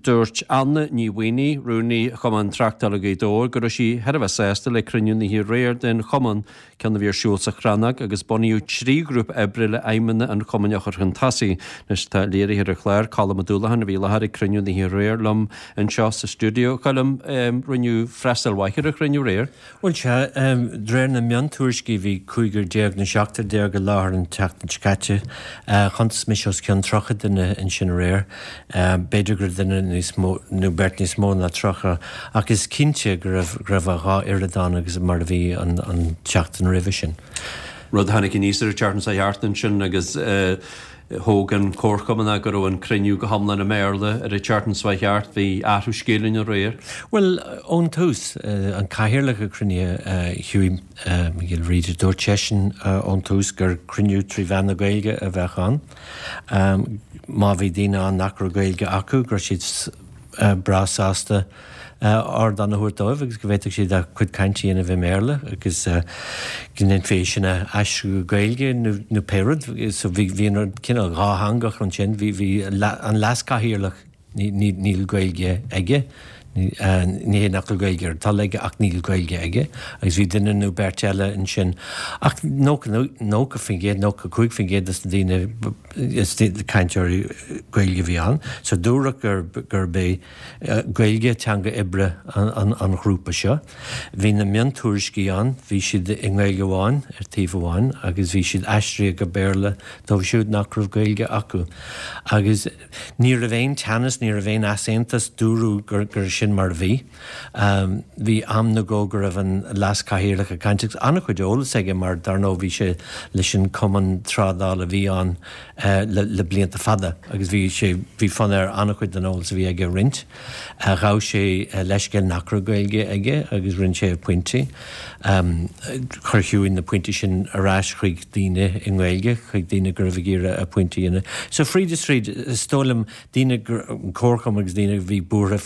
dúirt Anna ní Winnie rúnaí chuman trachtalagaí dór gur sí herbh sésta le cruniún hí réir den chuman ceanna bhíor siúil sa chranach agus buníú trí grúp ebrile aimimena an chumaneachar chun tasaí nes tá léir hir a chléir callam a dúlahan a bhí lethir cruniún hí réir lom an seo sa stúdio chum runiú freistalhaithir a cruniú réir. Bhil se dréir na meon túircí bhí chuigur déag na seachtar déag go láthir an teachtain scate chutas mis os cean trocha duine in sin réir beidir gur duine nó bert níos mó na trocha agus cinnte gur raibh a gá iredáin agus mar bhí an teachtain rih sin. Rud hanig in níosar teartan sa heartan sin agus hógan córchamanna gur an criniú go hamla na méle ar a teartan swaithart bhí áthú scéalainn a réir? Well, ón tús an caihirirlacha crinne Hughie gil riidir dúirtesin ón tús gur criniú trí bhena gailge a bheitán. Má bhí daine an nachra gailge acu gur siad brasásta dan na thuirtáibh agus go bhhéiteach siad a chud caintíana a bheith méle agus gin féisina eisú gailge nó péad so bhí cinál ráthangach an sin bhí an lascaithíirlach níl gailge aige ní nach gailgeir tal aige ach níl gailge aige agus bhí duine nó berteile in sin ach nócha fin géad nócha chuig fin géad is dtíine is caiinteoirí gailge bhí an so dúrach gur bé gailge teanga ibre an grúpa seo hí na meon túircí an bhí siad in gailge bháin ar taobh bháin agus bhí siad eistrí go béirle dó siúd nach raibh gailge acu agus ní a bhéin teannas ní a bhéin aséntas dúrú gur sin mar bhí. Bhí am na gógur a an lascaithíirlach a caiinteach anna chuid eolalas aige mar darnó bhí sé leis sin cuman trádáil a bhí an le blianta fada agus bhí fan ar anna chuid an eolalas a bhí aige rint. Rá sé leisce nachra gailge aige agus rinn sé pointí. Churthúin na pointí sin arás chuig daine in gailge chuig daine gur bh gíire a pointíine. So Fríd stólam daine córcham agus daine bhí búra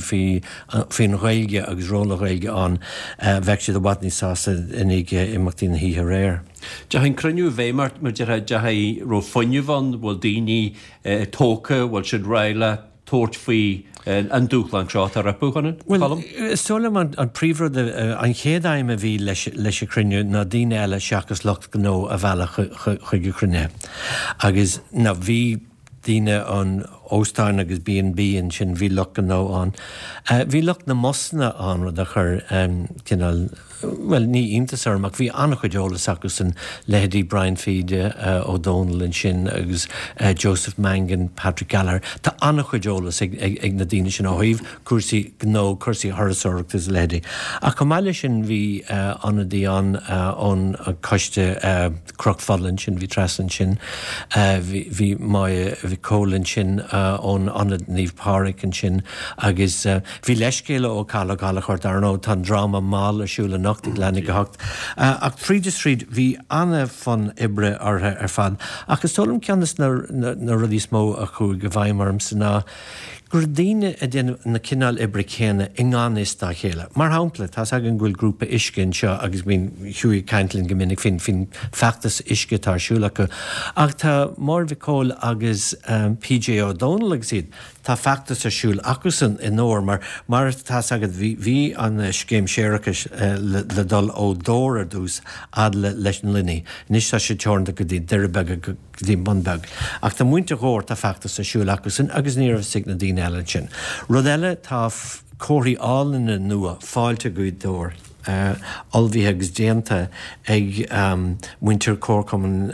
fin gailge agus róla gailge an bheith siad a bhaitní sása inig imachtaí na híthe réir. De hain cruniú bhéimart mar de haid ro foinniuhan bhfuil daoine tóca bhfuil siad réile tóirt faoi an dúchlan seo a rapúchanna? Well, stólam an príomhrad an chéadaim a bhí leis a cruniú na daine eile seachas locht gnó a bhela chuige crunne. Agus na bhí daine an Óstáin agus B&B an sin bhí lucht an nó an. Bhí lucht na mosna an rud a chur cinál well, ní iontasar, ach bhí annach chuid eolalas agus an leheadí Brian Feide O'Donnell in sin agus Joseph Mangan, Patrick Gallagher. Tá annach chuid eolalas ag na daine sin áhuimh cuasaí gnó cuasaí thurasóireachtas leheadí. A comáile sin bhí anadí an coiste crocfadlan sin, bhí tresan sin, bhí cólan sin ón anad níomh páric an sin agus bhí leiscéile ó Cala chuir darnó tá drama mála siúla nachtaigh lenig go hocht. Ach Fríd bhí anna fan ibre ar fan. Agus tólam ceannas na rudí smó a chuig go bhaimmarm sanna gur daine a déanamh na cinál ibre chéine ingánis dá chéile. Mar hampla, tá agan ghfuil grúpa iscin seo agus bhín Hughie Caintlin go minic fin feachtas isce tarsúlacha. Ach tá mór bhicóil agus PJ O'Donnell agus iad tá feachtas arsúil agus in óir mar tá agad bhí an scéim séirechas le dul ó dór ar dús ad leis an linní. Nis tá sé teornta go dtí deiribeg go dtí bunbeg. Ach tá muinte ghóir tá feachtas arsúil agus níor signa daine eile sin. Rud eile tá cóirí álanna nua fáilte go dór. Albhí agus déanta ag winter córchaman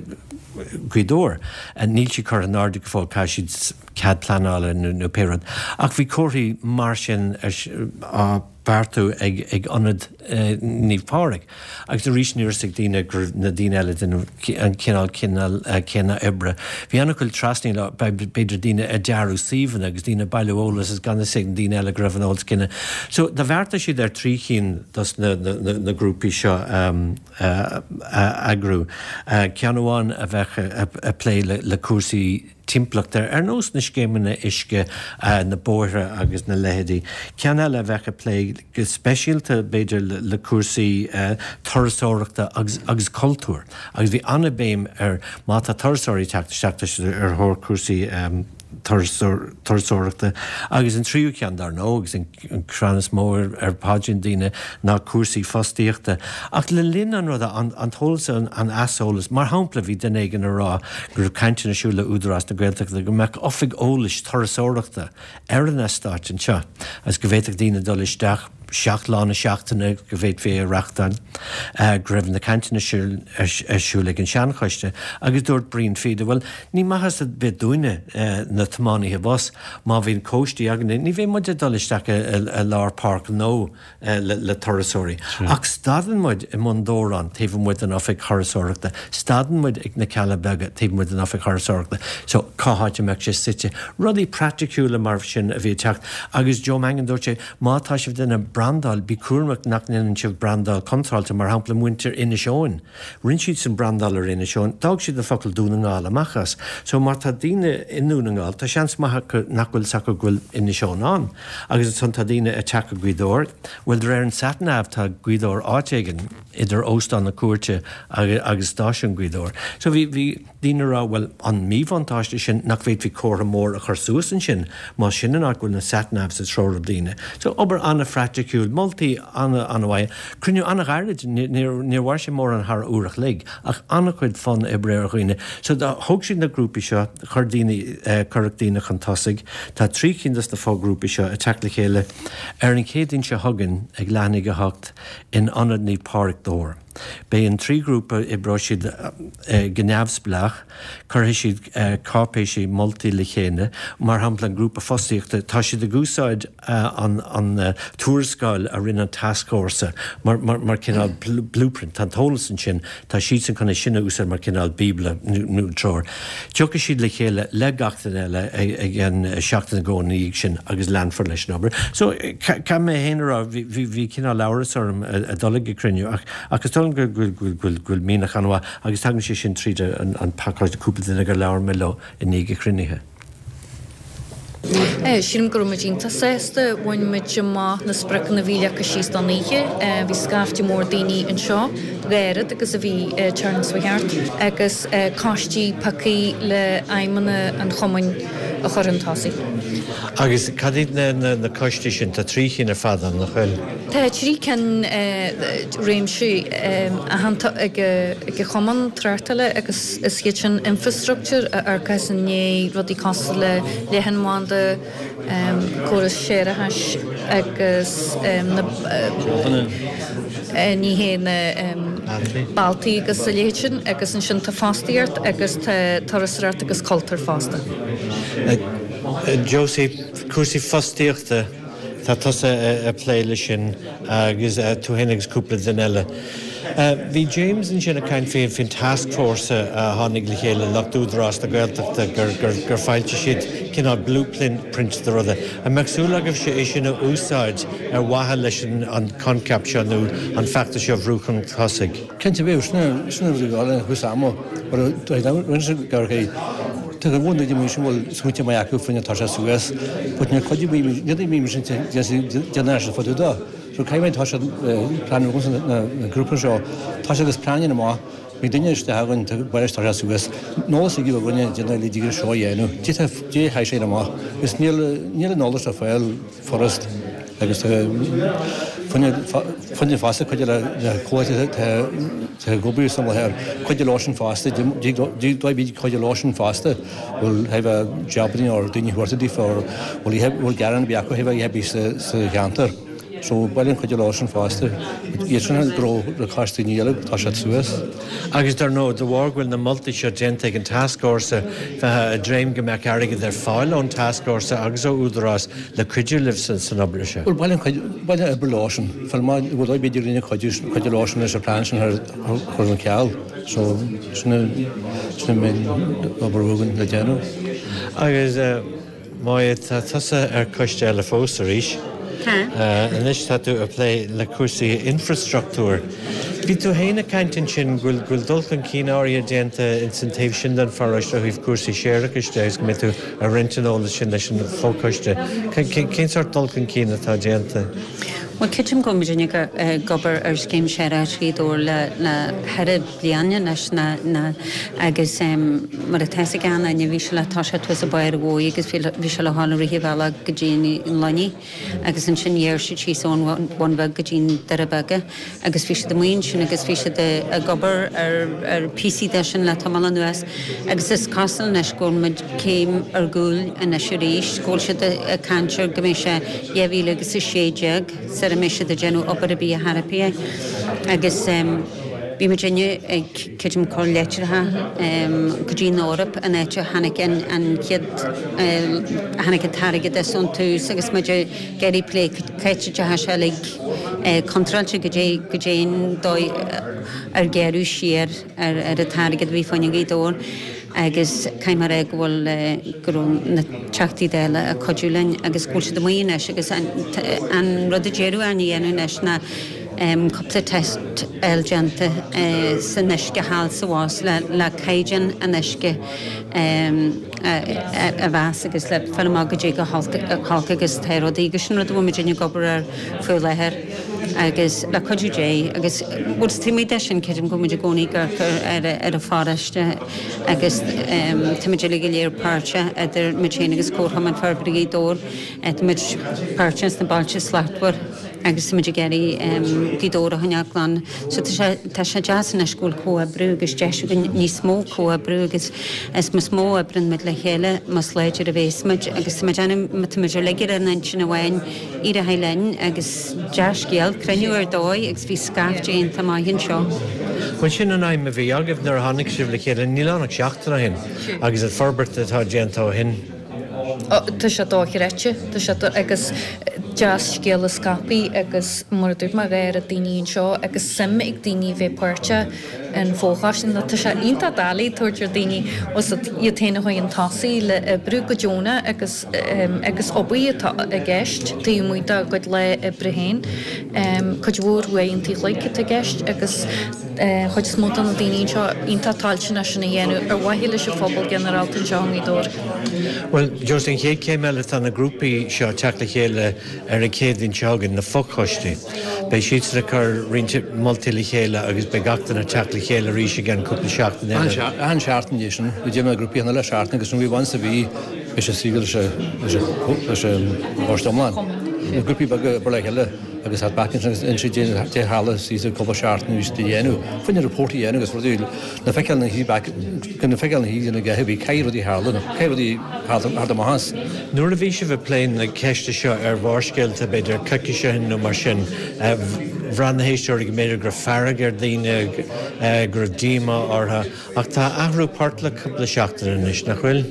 Guidor and níl si chur an náirde go fáil cai siad cad planála nó péad. Ach bhí cóirí mar sin Bartú ag anad níomh páric. Agus a rís níor sig daine gur na daine eile an cinál ibre. Bhí anna chuil trasní le beidir daine a dearú síhan agus daine bailúolalas is ganna sig daine eile go raibh an óid cinenne. So de bhharrta siad ar trí chin das na grúpi seo agrú. Ceanháin a bheith a plé le cuasaí timplachtar ar nós na scéimena isce na bóithre agus na leheadí. Cean eile bheith a plé go speisialta beidir le cuasaí thurasóireachta agus cultúr. Agus bhí anna béim ar má tá thurasóirí teachtas ar thóir cuasaí tarsóireachta agus an tríú cean dar nó agus an Cranas mór págin díine ná cuasaí fostíochta ach le linn an rud an tólsa an asolalas mar hampla bhí den éigen ará gur caiinte na siúla údarás na Gaeltachta go meach offig ólis tarsóireachta an estáit an seo as go bhhéiteach díine dul isteach seach lána seachtainna go bhhéad fé reachtain greibh na cantina siúla an seanchaiste agus dúirt bríon fiide bhfuil ní maithas a bit dúine na tamánaithe bos má bhíon cóistí aganna ní bhé muide dul isteach a lár park nó le tarasóirí ach stadan muid i mundórán taobh muid an ofic tarasóireachta stadan muid ag na Calabega taobh muid an ofic tarasóireachta so cáháte meach sé site rudí practicúla mar sin a bhí teacht agus Joe Mangan dúirt sé mátá sibh duna Brandal bí cuarmach nachnainn sibh Brandal contralta mar hampla muintir ina seoin. Rinn siad san Brandal ar ina seoin, dag siad a focail dúna ngála machas. So mar tá díine inúna ngáil, tá seans maithe nachhfuil saca gúil ina seoin an. Agus san tá díine a teacha Guidóir, bhfuil ar an satnamh tá Guidóir áitéigen idir óstán na cuairte agus stáisiún Guidóir. So bhí díine rá bhfuil an míhantáiste sin nach bhéad bhí córa mór a chur suas an sin, má sin an achhfuil na satnamh sa tróir díine. So obair anna fracticúil multi anna bhaid cruniú anna gairid níor sé mór an thar úrach lig ach anna chuid fan i bréir chuoine. So dá thug sin na grúpi seo chuirdaíine chantásaigh tá trí chindas na fágrúpi seo a teach le chéile ar an chéadín se hagan ag leannig a hacht in anad ní páric dóir. Bé an trí grúpa i bro siad gneamhsblach chuir siad cápéisi multi le chéine mar hampla an grúpa fosíochta tá siad a gúsáid an túrscáil a rinne taskórsa mar cinál blueprint an tólas an sin tá siad san chuna sinna úsar mar cinál bíbla nú tror. Tucha siad le chéile le gachtain eile ag an seachtain gcónaí sin agus leanfar leis nobar. So ce mé héanará bhí cinál leabhras orm a dolig criniú agus gúil mínach anha agus tagann sé sin tríide an paáid cúpla duine gur leabhar me le in níige crunithe. Sím gur dínta sésta bhain muid má na sprachan na bhílecha síos don níe, bhí scafte mór daoine an seo, ghéad agus a bhí Charles Wihart, agus cáistí pacaí le aimimena an chomain a chur an tásaí. Agus cadíad na cáistí sin tá trí chin ar fadan nach chuil. Tá trí cen réimsú a hananta ag choman tráirtala agus is chéad sin infrastructure ar cais an né rudí cásta le lehanmáin de choras séire hais agus ní héna baltaí agus sa léitsin agus an sin tá fástaíart agus tarasráirt agus cultúr fásta. Josie, cuasaí fostíochta tá tusa a pléile sin agus tú héanagus cúpla den eile. Bhí James an sin a cain fin task force a tháinig le chéile lechtúdrás na Gaeltachta gur fáilte siad cinál blueprint de ruda. A meagsúla agah sé é sin a úsáid ar wathe leis an concap seanú an feachta seo bhrúchan thosaigh. Cinnte bhéh sinna bhí thusámó rinse gur tu go bhna dí sin bhfuil smúte mai acu fanne tá suas, bud ne chodí mí sin deanna fodú dá. So caiimid tá plan na grúpa seo tá agus planin má mí duine de hagann baris tá suas nó í gí bhine deanna lídigur seo dhéanú. Dé he sé má. Is níl nólas a fáil forrast agus funne fásta chuide le cóide gobú sam her chuide lásin fásta díbí chuide lásin fásta bhfuil hebh jobbaní ó duine huirtadí fór bhfuil garan beacu hebh hebí sa gantar. So bailinn chuide lásin fásta ísanna gro le cáistí níile tá sé suas. Agus dar nó do bhhar na multi seo gente an taskórsa bheit a dréim go meach aige ar fáil ón taskórsa agus ó údarrás le cuidir libh san obair se. Bhfuil bailinn ebre lásin, fel má bhfuil beidir lína chuide lásin leis a plán sin chur an ceall. So sinna mé obairúgan le déanú. Agus má tusa ar coiste le fós a ríis. Inis tá tú a lé le cuasaí infrastructúr. Bhí tú héna caiintin sin ghfuil dulcan cín áirí déanta in san taobh sin den farráiste a bhíh cuasaí séireachas deis go tú a rintanóla sin leis an fócaiste. Cén sort dulcan cín atá déanta? Well, kitchen go Virginia gober céim sé rídó le head blianne na agus mar a te gan a bhí se le tá se tu a bair bhí agus bhí se le hána rihí bhela go dtíine in Lani agus an sinnéir si tíón bhain bheith go dtín de a bege agus bhí se de muon sin agus bhí se a gober ar PC de sin le tam nuas agus is castle na scóil me céim ar gúil a na se ríéis scóil se a cantir go mé se éhí agus is séideag a mé de genú op a bí a Harapia agus bí me gennne ag cem có leitretha go dtí Nórap an éite hanig an chiad hanig tarige de son tús agus me geirí lé caiite ha se le contralte go dé dói ar geirú siar ar a tarigad bhí fannig í dór agus caiimar ag bhfuil gurú na teachtaí déile a codúlainn agus gúil se do muoine agus an rud a déirú an dhéanú leis na coppla test eilgeanta san neisce háil sa bhás le caidian a neisce a bheas agus le fellá go dé go halca agus téirí agus sin rud bhfuil déine gobar ar fuú lethir agus le codú dé agus bud tíí de sin ceidim go muidir gcónaí gur ar a fáiste agus tuidir le go léir páirte idir mutéine agus cóthaman ferbrí dór muid páirtes na bailte slachtbar agus muidir geirí dídóra chuneachlan so tá sé jazz na scúil có brú agus deisú níos mó có brú agus is mas mó a brinn mit le chéile mas léidir a bhéismuid agus muidir leigir an sin a bhhain í a heilein agus deascéal creniu ar dói agus bhí scaftéon tá maithinn seo. Bhain sin an aim a bhí agah nar hanig sibh le chéile nílánach seachtainna hin agus a forbert atá déantá hin. Tá sé dóchireite Tá sé agus jazz scéal a scapaí agus mar dúirt mar réir a daoíonn seo agus sim ag daoine bheith páirte an fóchasin tá sé ionta dálaí tuairtear daoine os iad téanana chuig an tasaí le brú go Jóna agus obaí a gceist taí muoite go le brehéin chud bhór bhaontí leice a gceist agus chuid smóta na daoíonn seo ionta táiltena sinna dhéanú ar bhaile se fphobal generaltain seán í dór. Well, Justin chéad céim eile tá na grúpaí seo teach le chéile ar a céadhín teagan na fochaistí. Bei siad le chur rinte moltúla chéile agus be gachtain na teach le chéile ríise gan cúpla seachtain eile. An seaartan dé sin, bhí dé grúpaí anna le seaartan agus bhí bhain sa bhí be sé sígal se bhstomláin. Grúpaí bag le heile agus hat bakin in sé dé hála sí copa seaartan ví dhéanú. Fuinine reportí dhéanú agus ruú na feiceil na hí gunna feiceil na hí na gahebí caiirí hála caiirí há mahas. Nuair a bhí se bheith pléin na ceiste seo ar bhharsceilt a beidir cuici sin nó mar sin bhran na héisteir go méidir gur farrag ar daoine gur díma ortha ach tá ahrú páirt le cúpla seachtain is nach chfuil?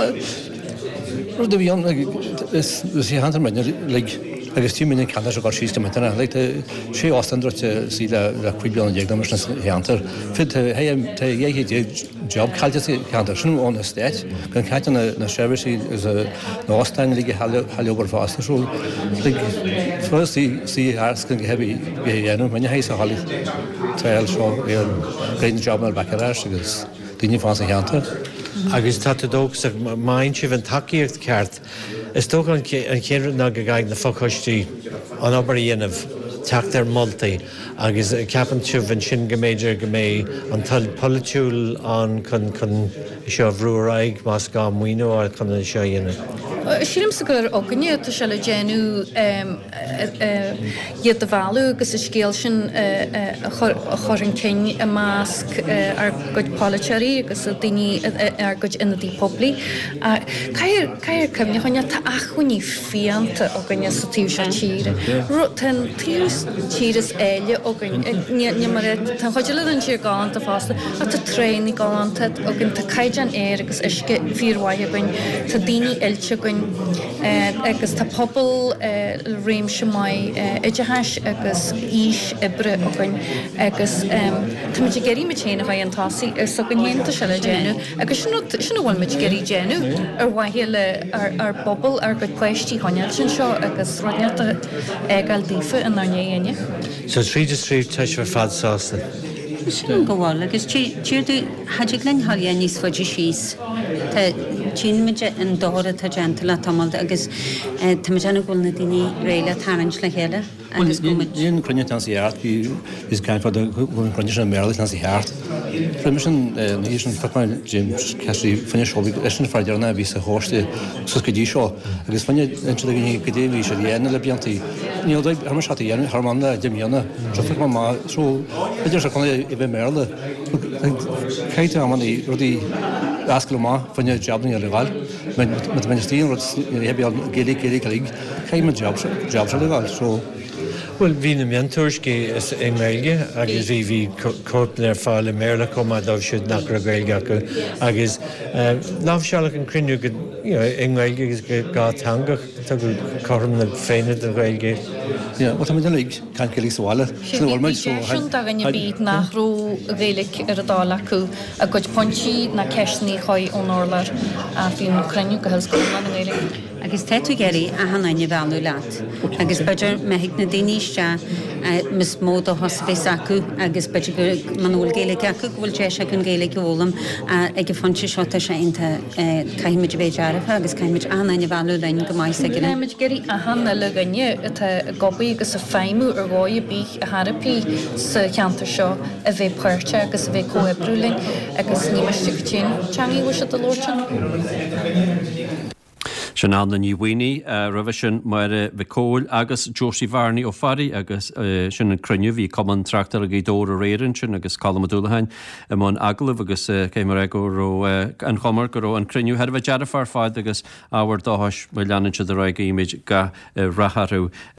Ru bhí an sí hantarmaid agus tíúmín can go síiste mena le sé ástandrte sí le cuibeán dhéag mar heantar. Fi dhé job caiilte cantar sinúón stéit, gon caiite na sebrisí is nástein lí heobar fástasú. sí gon go hebí dhéanú, man hééis a hallí treil seo ar gréin job mar bacarás agus daoine fás a heantar. Agus tá dógus main sibh an takeíocht ceart. Is tó an chéan ná go gaid na fochaistí an obair dhéanamh teacht ar moltaí agus ceapan sibh an sin go méidir go mé an tal politiúil an chun seo bhrúraig más gá muoine á chun seo dhéanamh. Sílim sa gur óganne tá se le déanú iad a bhú agus is scéal sin chorin cin a másc ar goid politeí agus daoine ar goid inadí poblí. Caiir cumne chuine tá achuní fianta óganne sa tíú se tíre. Tan tíú tíras éile mar tan chuidir le an tír gáanta fásta a tá tréinnig gáanta ógan tá caiidean éir agus isce fíorhaithe goin tá daoine eilte goin agan agus tá pobl réim se mai idirtheis agus ís ibre agan agus tá muid geirí me chéna bhaid an tásaí so gan hénta se le déanú agus sinna bhfuil muid geirí déanú ar bhaile ar bobbal ar go cuistí haneal sin seo agus roineata gáil dífa in arnéine. So trí teis ar fad sásta. Sin go bháil agus tíirú haidir len halíon níos foiidir síos. Tá tíimiide an dóra tá gentala tamilta agus táideanna ghfuil na daoine réile tarint le chéile. Díon crunne tan síart ís caiin fad crunne sin méla tan sí heart. Friimisin hí sin faáin Jim ceí fanne seoí sin freidearna bhí a háiste sus go dtí seo, agus fanne gní go déhí sé dhéana le beantaí. Níl mar se dhéanú Harmanda deimíanana, trofa má só idir se chuna i bheith méla. Chéite amí rudí ascail má fanne jobnaí ar leáil, me tíon hebbeal géala lig, chéime job se leáil so. Well, hí na mentorcé is in Gaeilge agus bhí cópla ar fáil méla comá dómh siúd nach ra Gaeilge acu agus lábhseach an crinú go in Gaeilge agus gátanga tá go chom na féine a Gaeilge. Tá mé lig can go lís bháile. Sin a gnne bíd nachrú bhélik ar a dála acu a goid pontí na ceisní choid ónólar a bhín cruniú go helscoilna na Gaeilge. Agus teú geirí a hanaine bhealú leat. Agus beidir mehiic na daoiste mis mód a hosbéis acu agus beidir manúil géala acu bhfuil sé se chun géala bhlam ag go fanse seota sé inta caiimiid bhéidearfa agus caiimiid hanaine bhealú lein go mais ag Caiimiid geirí a hanna le gnne atá gobaí agus a féimú ar gáide bí a Harpaí sa cheantar seo a bheith puirte agus a bheith coebrúling agus ní meiste go tín teangaí se a lóirtin. Sin an na níhhaoine raheh sin mar bhicóil agus Josie Varney ó Farí agus sin an cruniú bhí cuman trachtar a dór a réann sin agus calmadúlahain am an aglah agus céimar go an chomar go an cruniú herbh dearfar fáid agus áhar dáis mai leananse de raige imid ga ratharú